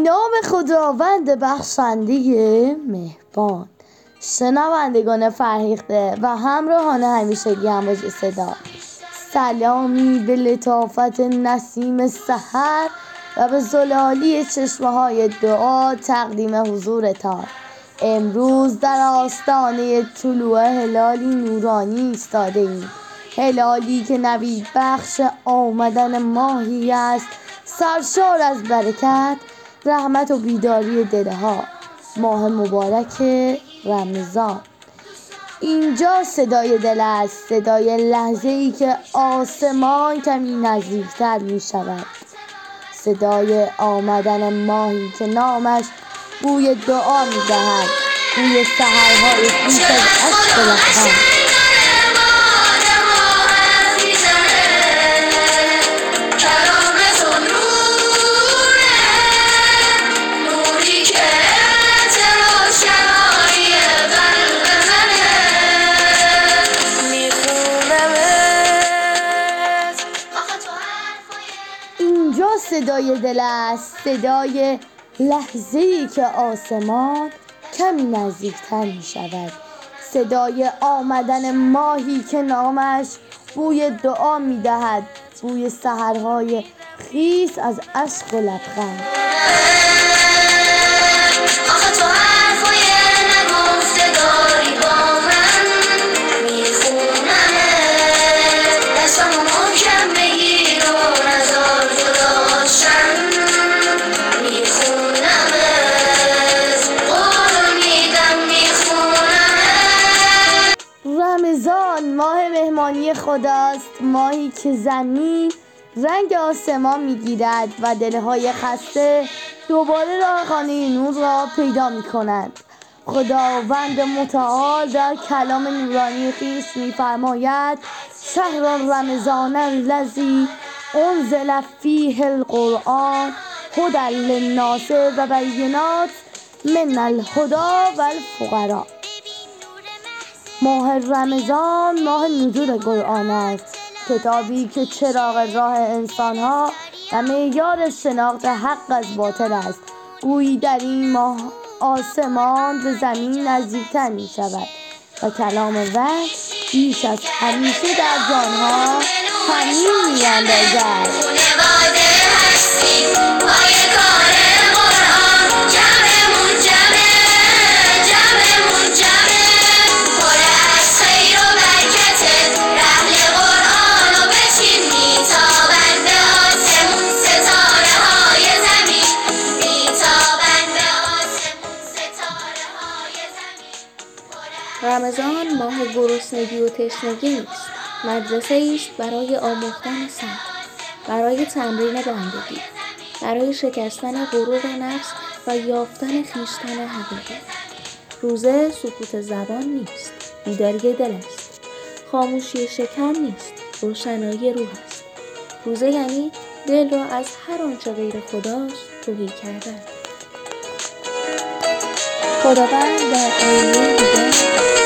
نام خداوند بخشنده مهربان. شنوندگان فرهیخته و همراهان همیشگی امواج صدا، سلامی به لطافت نسیم سحر و به زلالی چشمه های دعا تقدیم حضورتان. امروز در آستانه طلوع هلالی نورانی ایستاده ایم، هلالی که نوید بخش آمدن ماهی است سرشار از برکت، رحمت و بیداری دلها. ماه مبارک رمضان. اینجا صدای دل است، صدای لحظه‌ای که آسمان کمی نزدیکتر می شود، صدای آمدن ماهی که نامش بوی دعا می دهد، بوی سحرهای خیس از عشق و لبخند. اینجا صدای دل است، صدای لحظه‌ای که آسمان کمی نزدیکتر می شود، صدای آمدن ماهی که نامش بوی دعا می دهد، بوی سحرهای خیس از عشق و لبخند. رمضان ماه مهمانی خداست، ماهی که زمین رنگ آسمان میگیرد و دلهای خسته دوباره راه خانه نور را پیدا می کنند. خداوند متعال در کلام نورانی خویش می‌فرماید: شهر رمضان الذی انزل فیه القرآن هدی للناس و بینات من الهدی والفقراء. ماه رمضان ماه نزول قرآن است، کتابی که چراغ راه انسانها و معیار شناخت حق از باطل است. گویی در این ماه آسمان به زمین نزدیکتر می شود و کلام وحی بیش از همیشه در جانها طنین می اندازد. رمضان ماه گرسنگی و تشنگی نیست، مدرسه است برای آموختن صبر، برای تمرین بندگی، برای شکستن غرور نفس و یافتن خویشتن حقیقی. روزه سکوت زبان نیست، بیداری دل است. خاموشی شکم نیست، روشنایی روح است. روزه یعنی دل را از هر آنچه غیر خداست تهی کردن. خداوند در آیه دیگر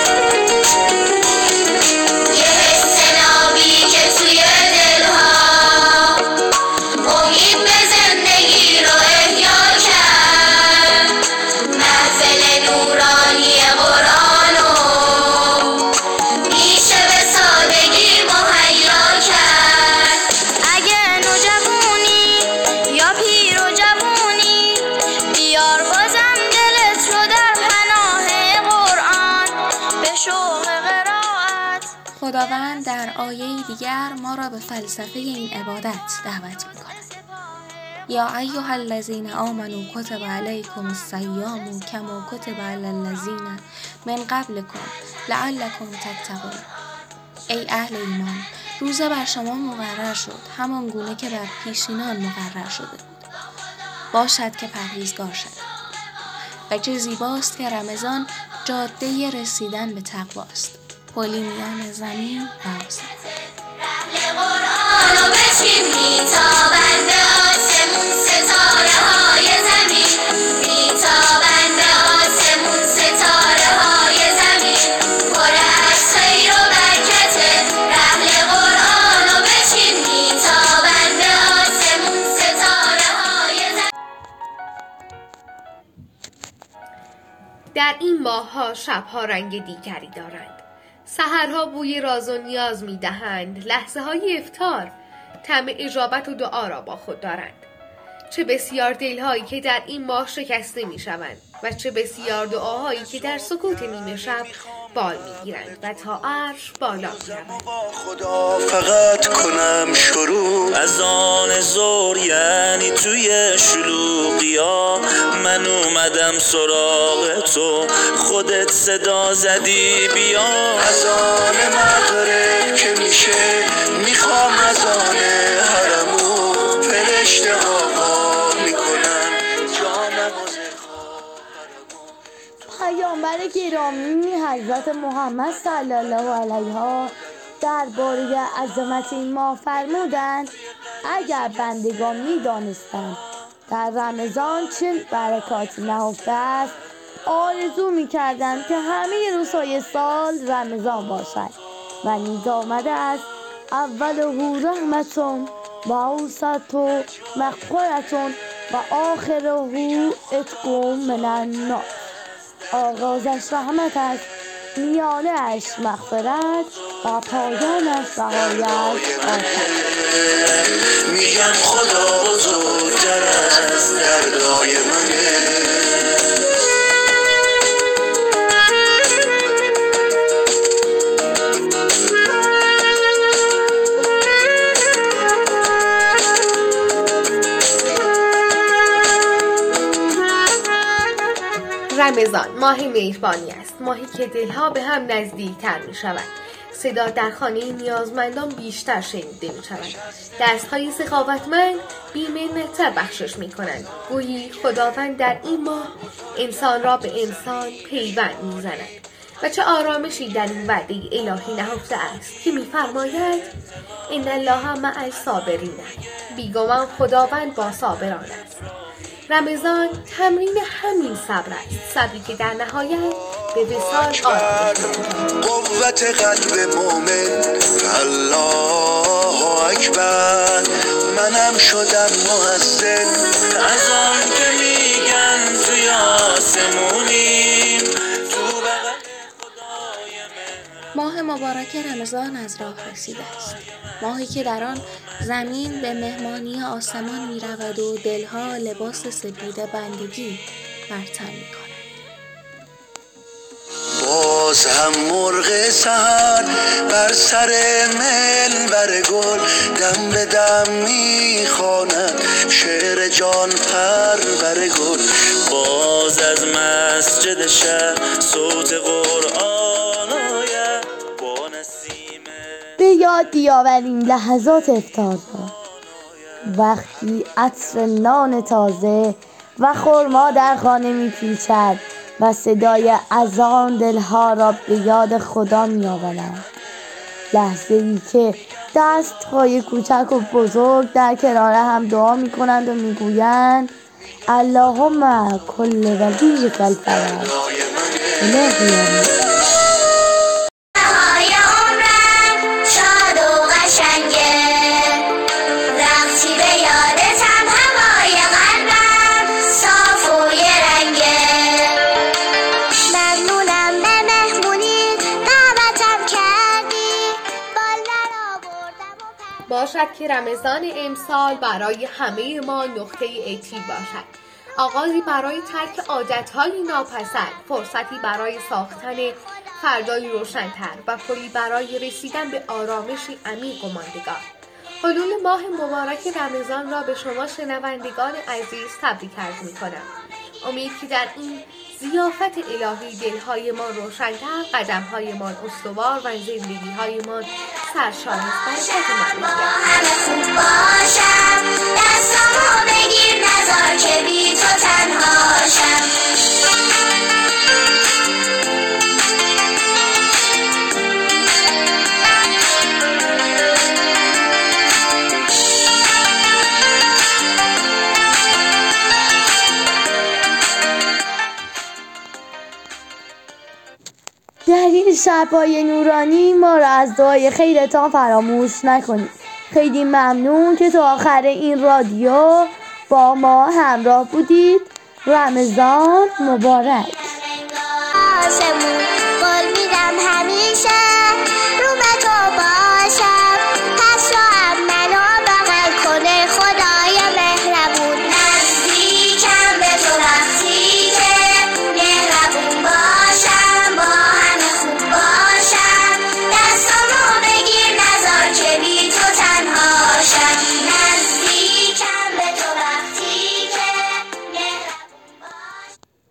خداوند در آیه دیگر ما را به فلسفه این عبادت دعوت می‌کند. یا ایها الذین آمنوا کتب علیکم الصیام کما کتب علی الذین من قبلکم لعلکم تتقون. ای اهل ایمان، روزه بر شما مقرر شد همان گونه که بر پیشینان مقرر شده بود، باشد که پرهیزگار شد. و چه زیباست که رمضان جاده رسیدن به تقواست، پلی میان زمین و آسمان. در این ماه‌ها شب‌ها رنگ دیگری دارند. سحرها بوی راز و نیاز می‌دهند. لحظه‌های افطار طعم اجابت و دعا را با خود دارند. چه بسیار دلهایی که در این ماه شکسته می‌شوند و چه بسیار دعاهایی که در سکوت نیمه شب بال می‌گیرند و تا عرش بالا می‌روند. خدا فقط کنم شروع از آن زور، یعنی توی شلوغیا من اومدم سراغ تو، خودت صدا زدی بیا. از آن مغرب که میشه میخوام از آن حرمو، فرشته ها میکنن جانم و پیامبر گرامی حضرت محمد صلی الله علیه درباره عظمت این ماه فرمودند اگر بندگان می‌دانستند در رمضان چه برکاتی نهفته است آرزو می‌کردند که همه روزهای سال رمضان باشد و نیز آمده است اوله رحمتون و اوسطه مغفرتون و آخره عتق من النار. آغازش رحمت است، میانه‌اش مغفرت و پایانش بهایت آتش. میگم خدا بزرگتر از دردای منه. رمضان ماه مهربانی است، ماهی که دلها به هم نزدیکتر می شود. صدا در خانه نیازمندان بیشتر شنیده می شود. دستهای سخاوتمند بی‌منت‌تر بخشش می کنند. گویی خداوند در این ماه انسان را به انسان پیوند می زند. و چه آرامشی در این وعده الهی نهفته است که می فرماید ان الله مع الصابرین. بیگمان خداوند با صابران است. رمضان تمرین همین صبر است، صبری که در نهایت به وصال آرامش می‌کشاند. قوت قلب مومن الله اکبر، منم شدم مؤذن از آن که میگن توی آسمونیم تو بغل خدای من. ماه مبارک رمضان از راه رسیده است، ماهی که در آن زمین به مهمانی آسمان می رود و دلها لباس سپید بندگی بر تن می کند. باز هم مرغ سحر بر سر منبر گل دم به دم میخواند شعر جان پرور گل. باز از مسجد شهر صوت قرآن آید با نسیم به یاد بیاوریم لحظات افطار را، وقتی عطر نان تازه و خرما در خانه میپیچد و صدای اذان دلها را به یاد خدا میآورد. لحظه ای که دستهای کوچک و بزرگ در کنار هم دعا میکنند و میگویند اللهم کل ولیک الفرج. الهی باشد که رمضان امسال برای همه ما نقطه عطفی باشد، آغازی برای ترک عادتهای ناپسند، فرصتی برای ساختن فردایی روشن‌تر و پلی برای رسیدن به آرامشی عمیق و ماندگار. حلول ماه مبارک رمضان را به شما شنوندگان عزیز تبریک عرض می‌کنم. امید که در این ضیافت الهی دلهای ما روشن‌تر، قدم‌هایمان استوار و زندگی‌هایمان سرشار از برکت همه خوب باشم، دستامو بگیر نذار که بی تو تنهاشم. در این شب‌های نورانی ما را از دعای خیرتان فراموش نکنید. خیلی ممنون که تا آخر این رادیو با ما همراه بودید. رمضان مبارک. آسمون قول میدم همیشه